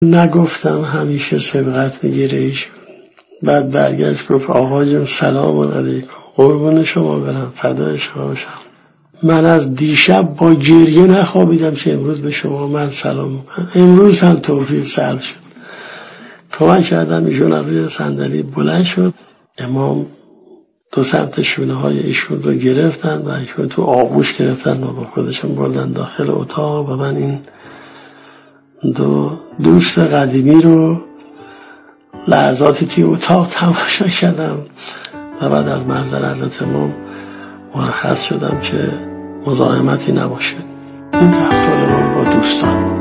نگفتم همیشه سبقت میگیره ایشون. بعد برگشت گفت آقا جون سلام علیکم، قربون شما برم، فدای شما باشم. من از دیشب با گریه نخوابیدم که امروز به شما من سلام میکنم. امروز هم توفیق سر شد. کمک کردم ایشون روی صندلی بلند شد. امام دو سمت شونه های ایشون رو گرفتن و ایشون تو آغوش گرفتن و با خودشون بردن داخل اتاق و من این دو دوست قدیمی رو لحظاتی توی اتاق تماشا کردم و بعد از محضر حضرت امام مرخص شدم که مزاحمتی نباشه. این رفتار من با دوستان.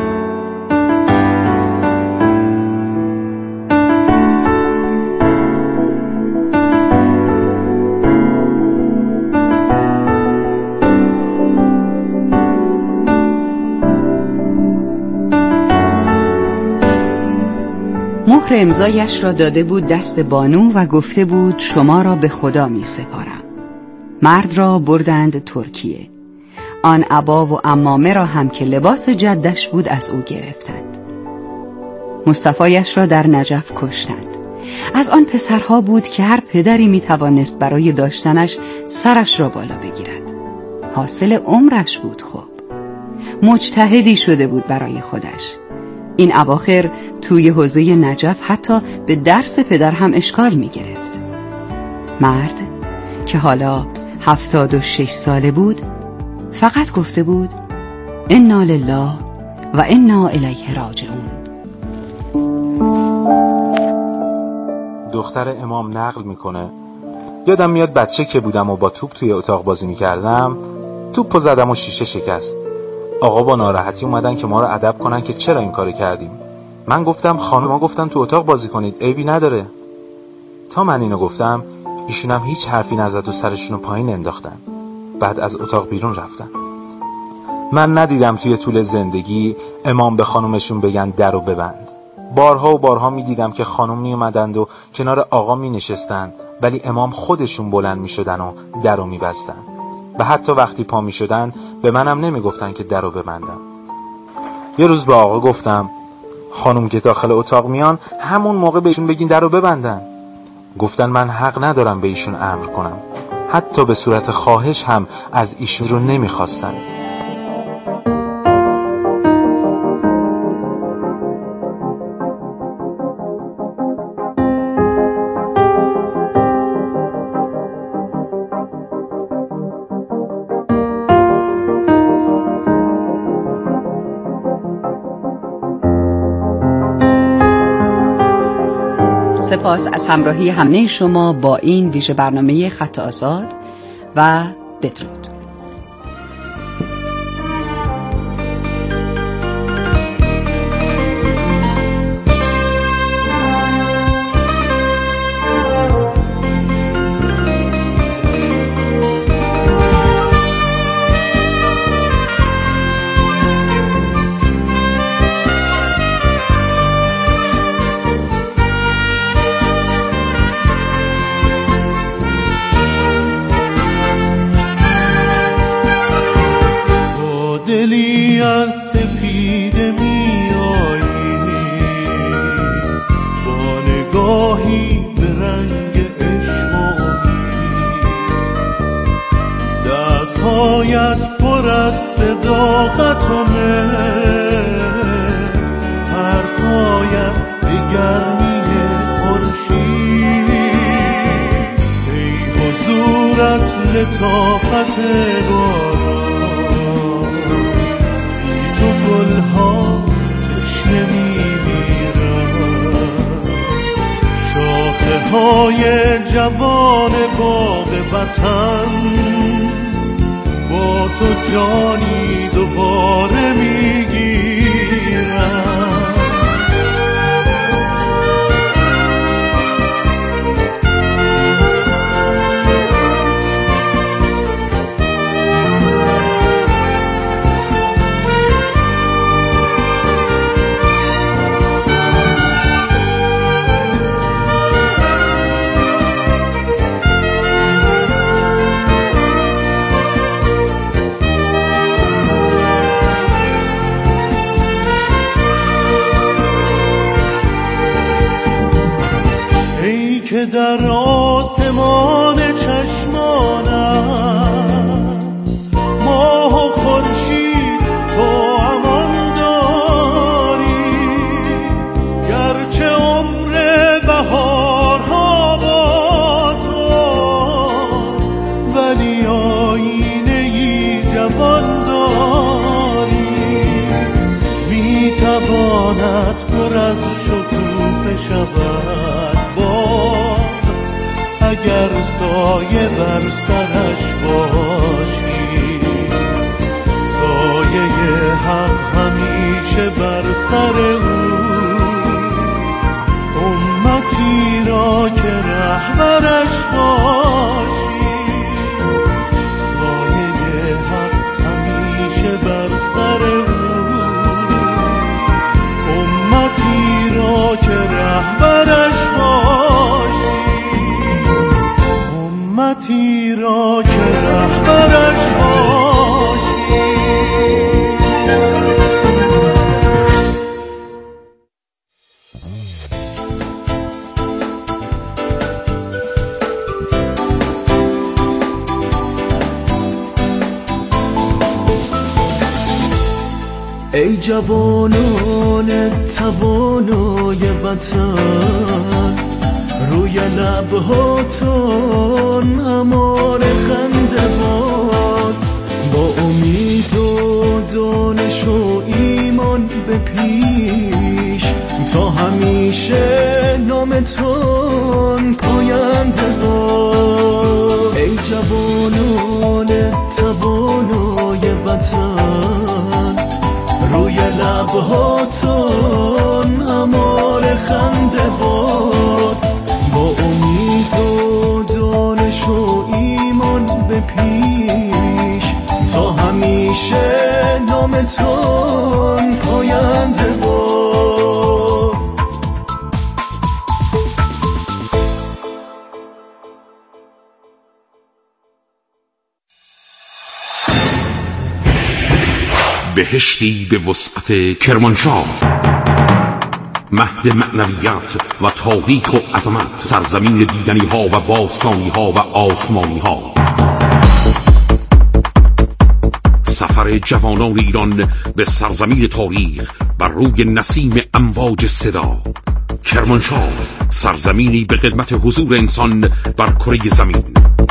مهر امضایش را داده بود دست بانو و گفته بود شما را به خدا می سپارم. مرد را بردند ترکیه. آن عبا و عمامه را هم که لباس جدش بود از او گرفتند. مصطفایش را در نجف کشتند. از آن پسرها بود که هر پدری می توانست برای داشتنش سرش را بالا بگیرد. حاصل عمرش بود. خب مجتهدی شده بود برای خودش. این اواخر توی حوزه نجف حتی به درس پدر هم اشکال می گرفت. مرد که حالا 76 ساله بود فقط گفته بود انا لله و انا الیه راجعون. دختر امام نقل میکنه یادم میاد بچه که بودم و با توپ توی اتاق بازی میکردم، توپو زدم و شیشه شکست. آقا با ناراحتی اومدن که ما رو ادب کنن که چرا این کارو کردیم. من گفتم خانم‌ها گفتن تو اتاق بازی کنید، عیبی نداره. تا من اینو گفتم ایشون هم هیچ حرفی نزد و سرشونو پایین انداختن. بعد از اتاق بیرون رفتن. من ندیدم توی طول زندگی امام به خانومشون بگن درو ببند. بارها و بارها میدیدم که خانم میومدند و کنار آقا مینشستند ولی امام خودشون بلند میشدن و درو میبستن. و حتی وقتی پا میشدن به منم نمیگفتن که درو ببندم. یه روز به آقا گفتم خانم که داخل اتاق میان همون موقع بهشون بگین درو ببندن. گفتن من حق ندارم به ایشون امر کنم. حتی به صورت خواهش هم از ایشون رو نمیخواستن. سپاس از همراهی همه شما با این ویژه برنامه خط آزاد و بدرود. دلی از سپیده می آیی، با نگاهی به رنگ عشقی، دستهایت پر از صداقت و مهر، حرفهایت به گرمی خورشید، ای حضورت لطافت باران، گلها تشنه میمیرن، شاخه های جوان باغ وطن با تو جانی دوباره میگیرن. که در آسمان چشمانم ماه و خورشید تو امان داری، گرچه عمر بهارها با توست ولی آینه ای جوان داری. میتواند پر از شکوفه شود باد اگر سایه بر سرش باشی، سایه حق همیشه بر سر اوست، امتی را که رهبرش باشی، سایه حق همیشه بر سر اوست، امتی را که رهبرش باشی، امتی را که رهبرش باشی. ای جوانان توانای وطن، روی لبهاتون امان خنده باد، با امید و دانش و ایمان به پیش، تا همیشه نامتون پاینده باد. ای جوانان توانای وطن، روی لبهاتون امان خنده باد، با امید و دانش و ایمان به پیش، تا همیشه نامتون پاینده باد. بهشتی به وسعت کرمانشاه، مهد معنویت و تاریخ و عظمت، سرزمین دیدنی ها و باستانی ها و آسمانی ها. سفر جوانان ایران به سرزمین تاریخ بر روی نسیم امواج صدا. کرمانشاه، سرزمینی به خدمت حضور انسان بر کره زمین.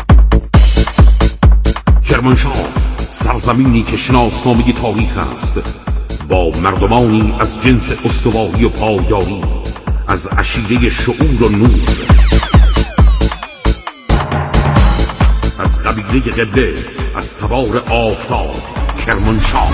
کرمانشاه، سرزمینی که شناسنامه تاریخ است، با مردمانی از جنس استوایی و پایداری، از عشیره شعور و نور، از قبیله قبله، از تبار آفتاب. کرمانشاه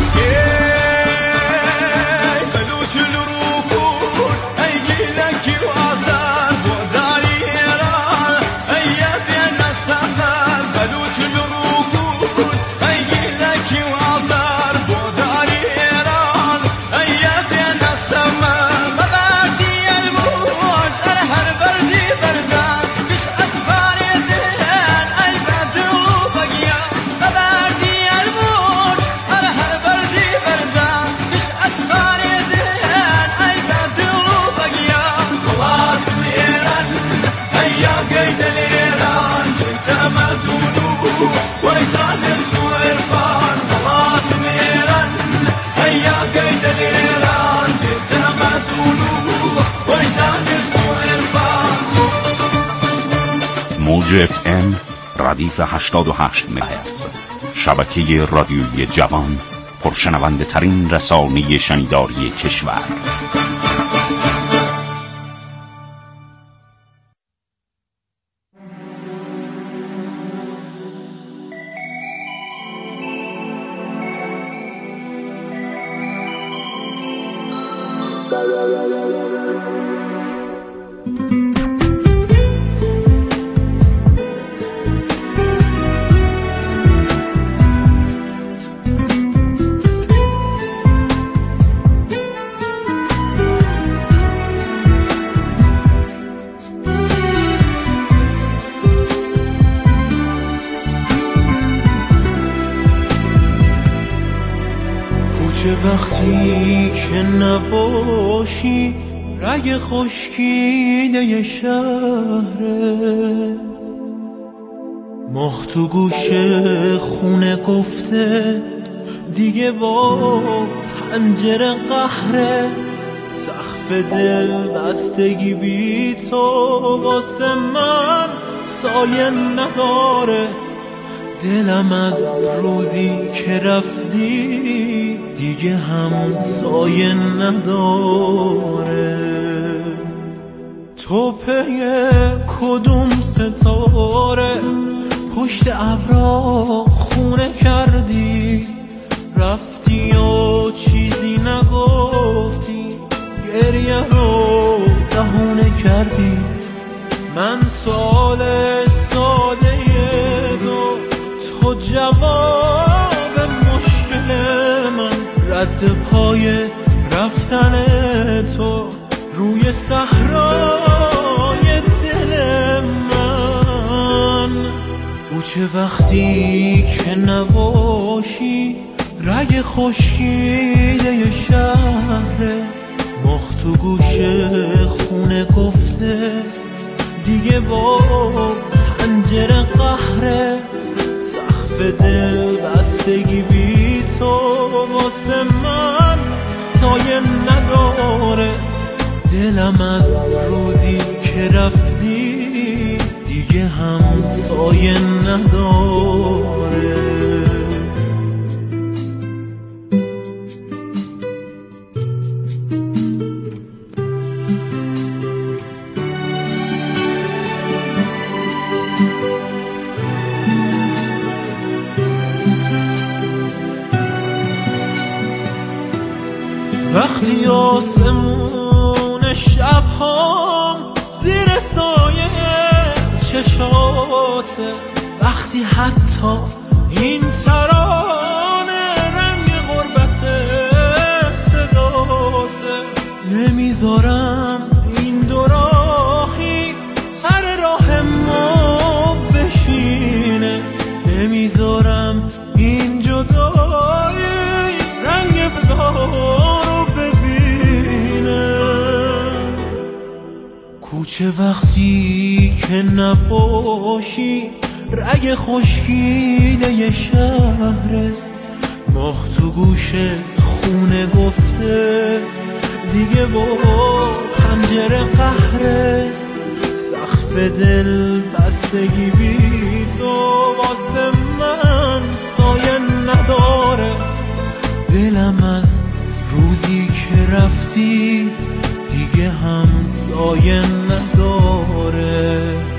موج FM ردیف 88 مگاهرتز، شبکه رادیویی جوان، پرشنونده ترین رسانه شنیداری کشور. وقتی که نباشی رگ خشکیده شهره، ماه تو گوش خونه گفته دیگه با پنجره قهره، سقف دل بستگی بی تو واسه من سایه نداره، دلم از روزی که رفتی دیگه هم سایه نداره. تو پی کدوم ستاره پشت ابرا خونه کردی، رفتی و چیزی نگفتی، گریه رو بهونه کردی. من سوال ساده تو جواب مشکل من، رد پای رفتن تو روی صحرای دل من. کوچه وقتی که نباشی رگ خشکیده شهره، ماه تو گوش خونه گفته دیگه با پنجره قهره، سقف دل بستگی بی تو واسه من سایه نداره، دلم از روزی که رفتی دیگه هم سایه نداره. وقتی آسمون شب‌ها زیر سایه چشاته، وقتی حتی این ترانه رنگ غربت صداته، نمیذارم این دو راهی سر راه ما بشینه، نمیذارم این جدایی رنگ فضا رو ببینه. کوچه وقتی که نباشی رگ خشکیده شهره، ماه تو گوش خونه گفته دیگه با پنجره قهره، سقف دل بستگی بی تو واسه من سایه نداره، دلم از روزی که رفتی دیگه هم سایه نداره.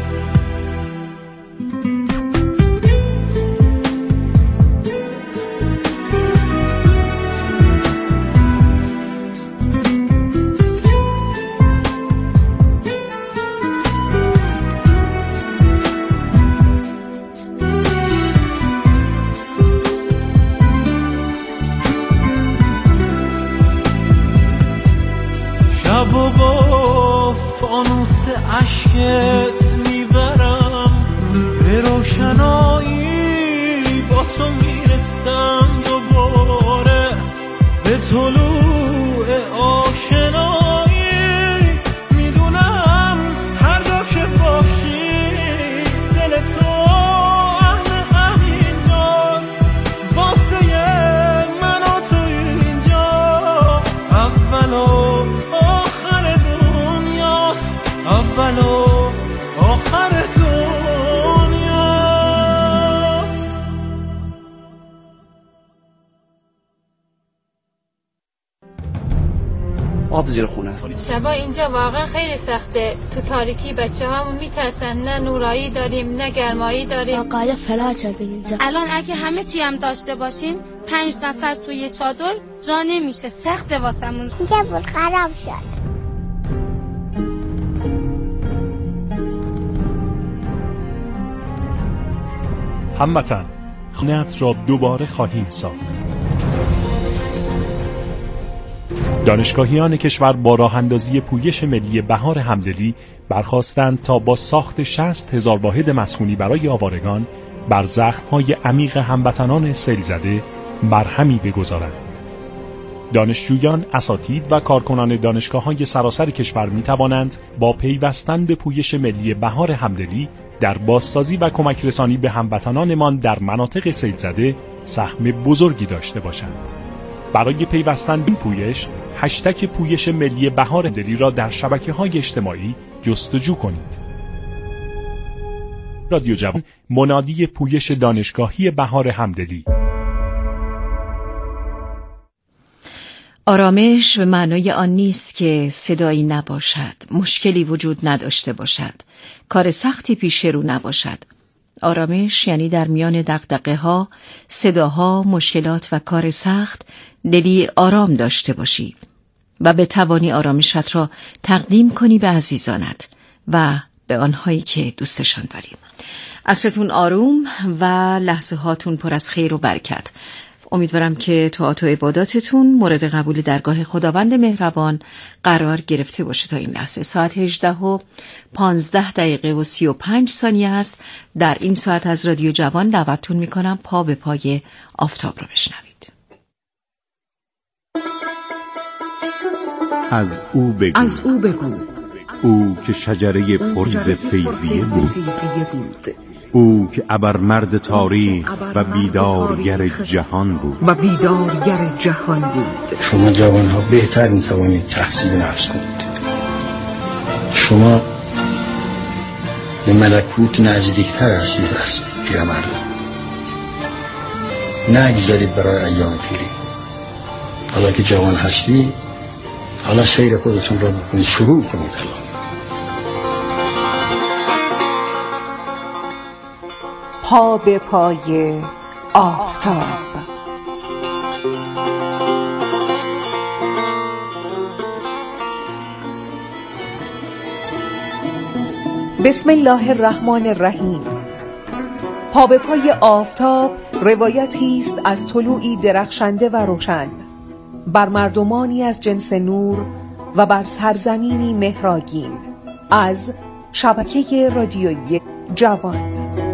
شب و با فانوس عشقت میبرم به روشنایی، با تو میرسم دوباره به طلوع آشنایی. میدونم هر جا که باشی دل تو اهل همینجاست، واسه من و تو اینجا اول و آخر دنیاست، اول و آخر دنیاست. آب زیر خونه است. شبا اینجا واقعا خیلی سخته، تو تاریکی بچه هامون میترسن، نه نورایی داریم نه گرمایی داریم. واقعا فلا کردیم اینجا. الان اگه همه چی هم داشته باشیم 5 نفر توی چادر جا نمیشه، سخته واسمون. اینجا بود خراب شد. هموطن، خونه‌ات را دوباره خواهیم ساخت. دانشگاهیان کشور با راه اندازی پویش ملی بهار همدلی برخاستند تا با ساخت 60,000 واحد مسکونی برای آوارگان بر زخم‌های عمیق هموطنان سیل زده مرهمی بگذارند. دانشجویان، اساتید و کارکنان دانشگاه‌های سراسر کشور می‌توانند با پیوستن به پویش ملی بهار همدلی در بازسازی و کمک رسانی به هموطنانمان در مناطق سیل‌زده سهم بزرگی داشته باشند. برای پیوستن به این پویش، هشتگ پویش ملی بهار همدلی را در شبکه‌های اجتماعی جستجو کنید. رادیو جوان، منادی پویش دانشگاهی بهار همدلی. آرامش به معنای آن نیست که صدایی نباشد، مشکلی وجود نداشته باشد، کار سختی پیش رو نباشد. آرامش یعنی در میان دغدغه‌ها، صداها، مشکلات و کار سخت دلی آرام داشته باشی و بتوانی آرامشت را تقدیم کنی به عزیزانت و به آنهایی که دوستشان داری. عصرتون آروم و لحظه هاتون پر از خیر و برکت. امیدوارم که طاعات و عباداتتون مورد قبول درگاه خداوند مهربان قرار گرفته باشه. تا این لحظه ساعت 18:15 است. در این ساعت از رادیو جوان دعوتتون میکنم پا به پای آفتاب رو بشنوید. از او بگو او که شجره فرز فیضیه بود، او که ابرمرد تاریخ و بیدارگر جهان بود. شما جوانها بهتر میتوانید تحصیل نفس کنید. شما به ملکوت نزدیکتر هستید از پیرمردان. نگذارید برای ایام پیری. حالا که جوان هستید، حالا سیر خودتون را بکنید، شروع کنید. پا به پای آفتاب. بسم الله الرحمن الرحیم. پا به پای آفتاب روایتی است از طلوعی درخشنده و روشن بر مردمانی از جنس نور و بر سرزمینی مهراگین از شبکه رادیویی جوان.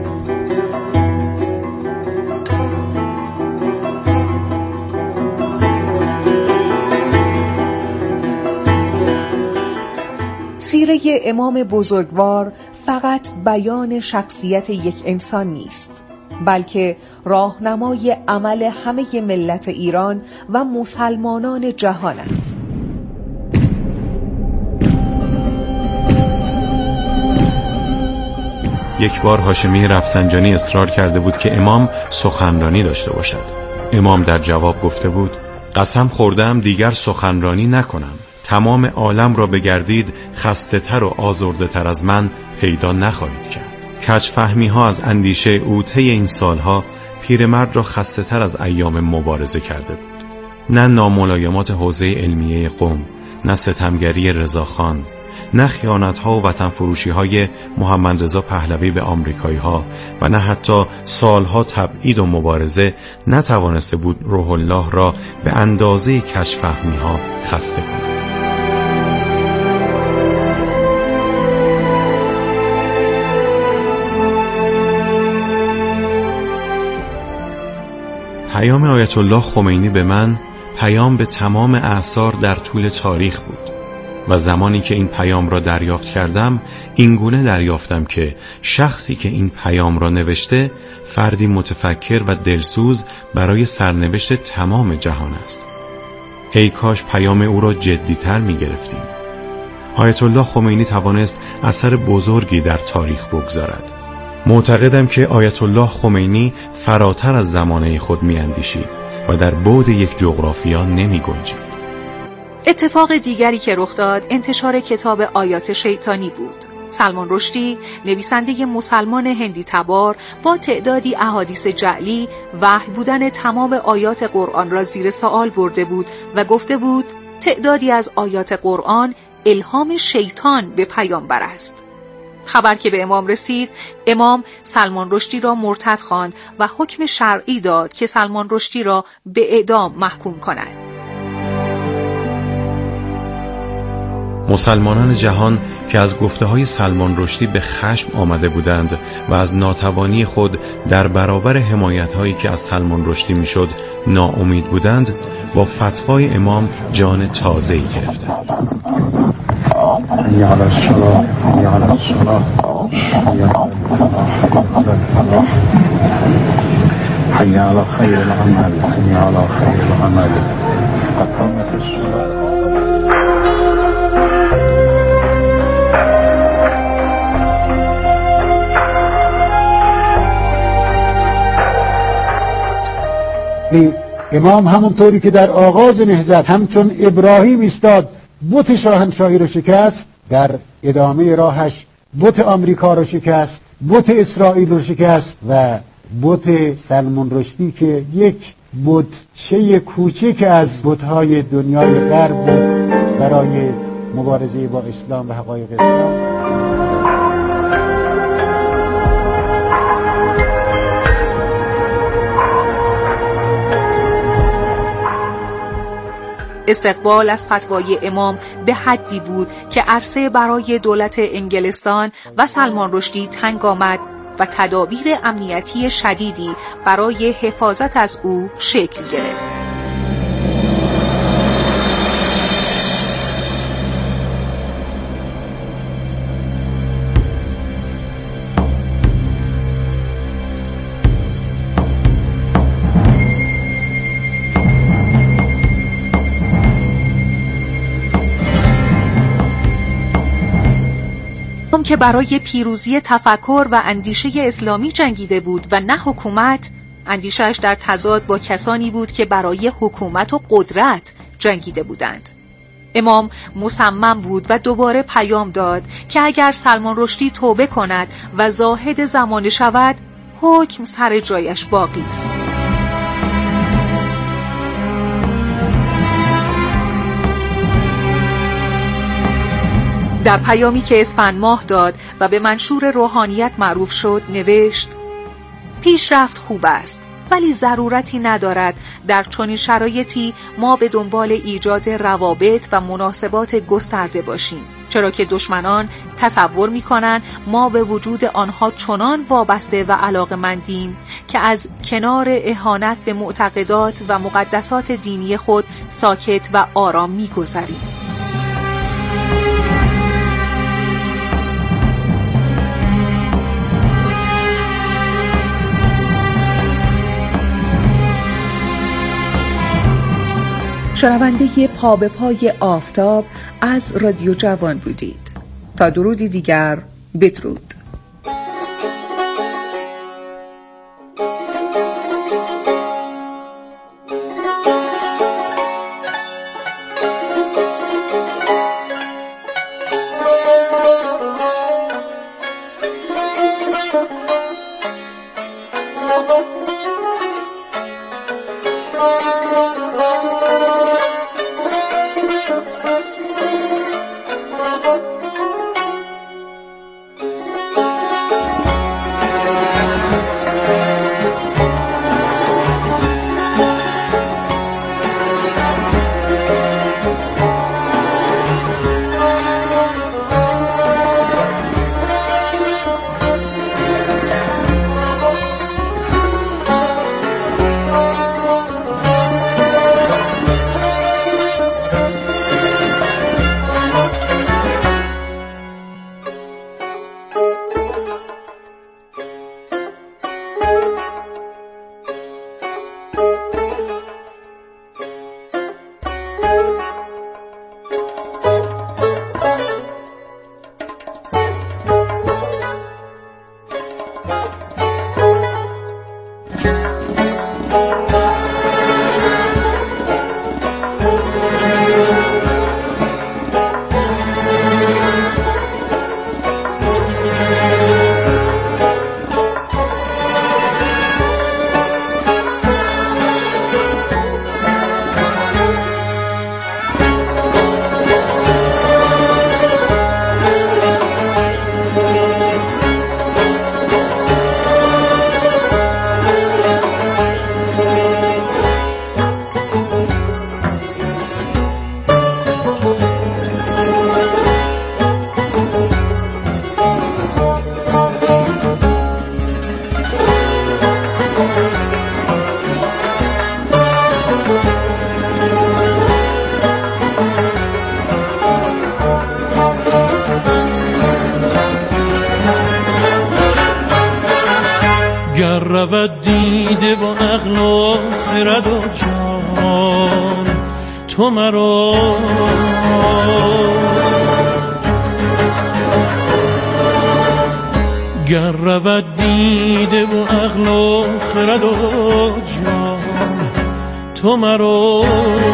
سیره امام بزرگوار فقط بیان شخصیت یک انسان نیست، بلکه راهنمای عمل همه ملت ایران و مسلمانان جهان است. یک بار هاشمی رفسنجانی اصرار کرده بود که امام سخنرانی داشته باشد. امام در جواب گفته بود: قسم خوردم دیگر سخنرانی نکنم. تمام عالم را بگردید، خسته تر و آزرده تر از من پیدا نخواهید کرد. کج‌فهمی ها از اندیشه او طی این سالها پیرمرد را خسته تر از ایام مبارزه کرده بود. نه ناملایمات حوزه علمیه قم، نه ستمگری رضاخان، نه خیانت ها و وطن فروشی های محمد رضا پهلوی به آمریکایی ها و نه حتی سالها تبعید و مبارزه نتوانسته بود روح الله را به اندازه کج‌فهمی ها خسته کند. پیام آیت الله خمینی به من پیام به تمام اعصار در طول تاریخ بود و زمانی که این پیام را دریافت کردم اینگونه دریافتم که شخصی که این پیام را نوشته فردی متفکر و دلسوز برای سرنوشت تمام جهان است. ای کاش پیام او را جدی‌تر می گرفتیم. آیت الله خمینی توانست اثر بزرگی در تاریخ بگذارد. معتقدم که آیت الله خمینی فراتر از زمانه خود می اندیشید و در بعد یک جغرافیا نمی گنجید. اتفاق دیگری که رخ داد انتشار کتاب آیات شیطانی بود. سلمان رشدی، نویسنده مسلمان هندی تبار، با تعدادی احادیث جعلی وحی بودن تمام آیات قرآن را زیر سوال برده بود و گفته بود تعدادی از آیات قرآن الهام شیطان به پیامبر است. خبر که به امام رسید، امام سلمان رشدی را مرتد خواند و حکم شرعی داد که سلمان رشدی را به اعدام محکوم کند. مسلمانان جهان که از گفته‌های سلمان رشدی به خشم آمده بودند و از ناتوانی خود در برابر حمایت‌هایی که از سلمان رشدی میشد ناامید بودند، با فتوای امام جان تازه‌ای گرفتند. حي على خير العمل حي على خير العمل أقامت الصلاة. امام همونطوری که در آغاز نهضت همچون ابراهیم ایستاد بت شاهنشاهی رو شکست، در ادامه راهش بت آمریکا رو شکست، بت اسرائیل رو شکست و بت سلمان رشدی که یک بتچه کوچک از بت‌های دنیای غرب بود برای مبارزه با اسلام و حقایق اسلام. استقبال از فتوای امام به حدی بود که عرصه برای دولت انگلستان و سلمان رشدی تنگ آمد و تدابیر امنیتی شدیدی برای حفاظت از او شکل گرفت. که برای پیروزی تفکر و اندیشه اسلامی جنگیده بود و نه حکومت، اندیشه‌اش در تضاد با کسانی بود که برای حکومت و قدرت جنگیده بودند. امام مصمم بود و دوباره پیام داد که اگر سلمان رشدی توبه کند و زاهد زمانه شود، حکم سر جایش باقی است. در پیامی که اسفند ماه داد و به منشور روحانیت معروف شد نوشت: پیشرفت خوب است، ولی ضرورتی ندارد در چنین شرایطی ما به دنبال ایجاد روابط و مناسبات گسترده باشیم، چرا که دشمنان تصور می‌کنند ما به وجود آنها چنان وابسته و علاقه‌مندیم که از کنار اهانت به معتقدات و مقدسات دینی خود ساکت و آرام می‌گذریم. شنونده پا به پای آفتاب از رادیو جوان بودید. تا درودی دیگر، بدرود. گر رود دیده و عقل و خرد و جان تو مرا گر رود دیده و عقل و خرد و جان تو مرا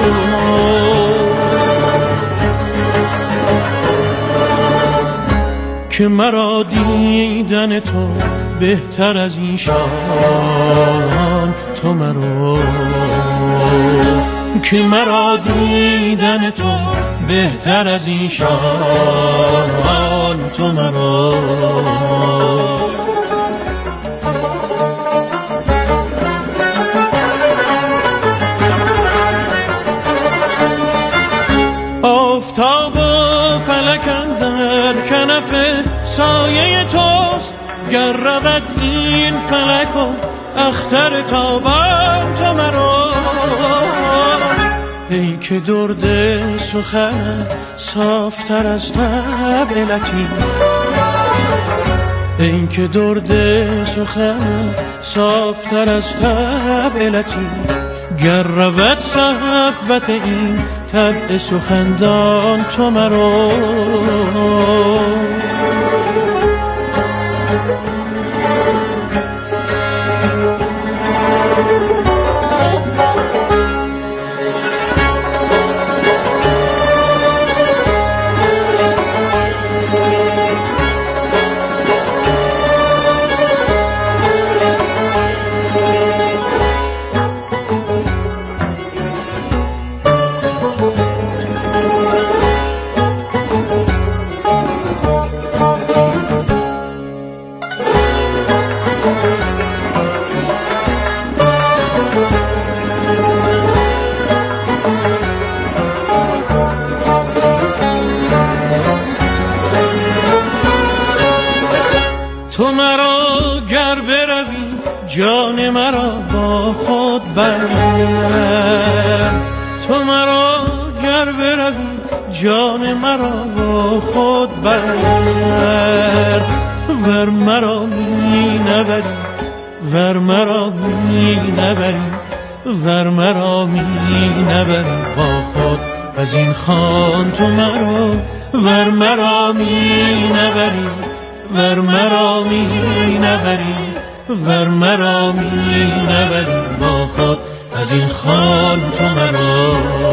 که مرا دیدن تو بهتر از این شان تو مرا که مرا دیدن تو بهتر از این شان تو مرا آفتاب و فلک اندر کنف سایه توست گر رود این فلک و اختر تابان تو مرا ای که درد سخنت صافتر از طبع لطیف ای که درد سخنت صافتر از طبع لطیف گر رود صفوت این طبع سخندان تو مرا تو مرا گر بروی جان مرا با خود بر تو مرا گر بروی جان مرا با خود بر ور مرا می نبری ور مرا می نبری ور مرا می نبری با خود از این خان تو مرا ور مرا می نبری ور مرا می نبری ور مرا می نبری با خود از این خان تو مرا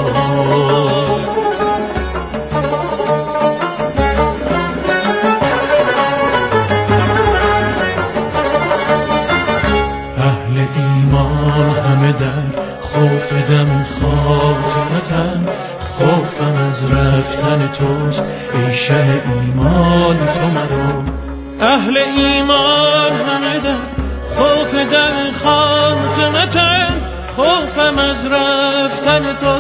اهل ایمان همه در خوف دم خاتمتن خوفم از رفتن توست ای شه ایمان تو مرا اهل ایمان همه در خوف در خاتمتن خوفم از رفتن تو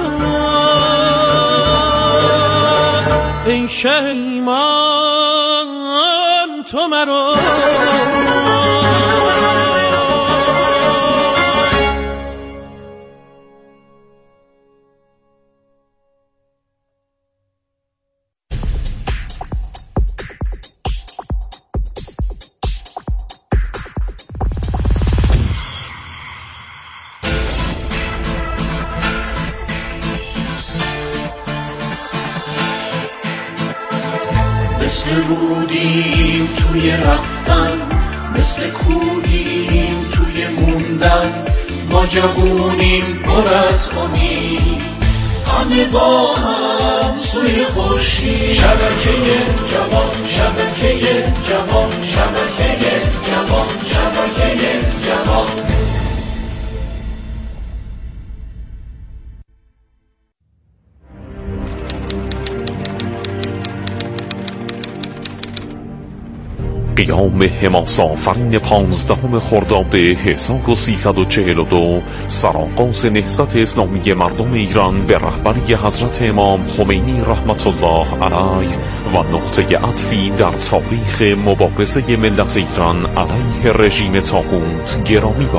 ای شه ایمان تو مرا مثل رودیم توی رفتن مثل کودیم توی موندن ما جوونیم پر از امید همه با هم سوی خورشید شبکه جوان شبکه جوان شبکه جوان شبکه جوان قیام حماس آفرین 15 خرداد 1342 سرآغاز نهضت اسلامی مردم ایران به رهبری حضرت امام خمینی رحمت الله علیه و نقطه عطفی در تاریخ مبارزه ملت ایران علیه رژیم طاغوت گرامی باد.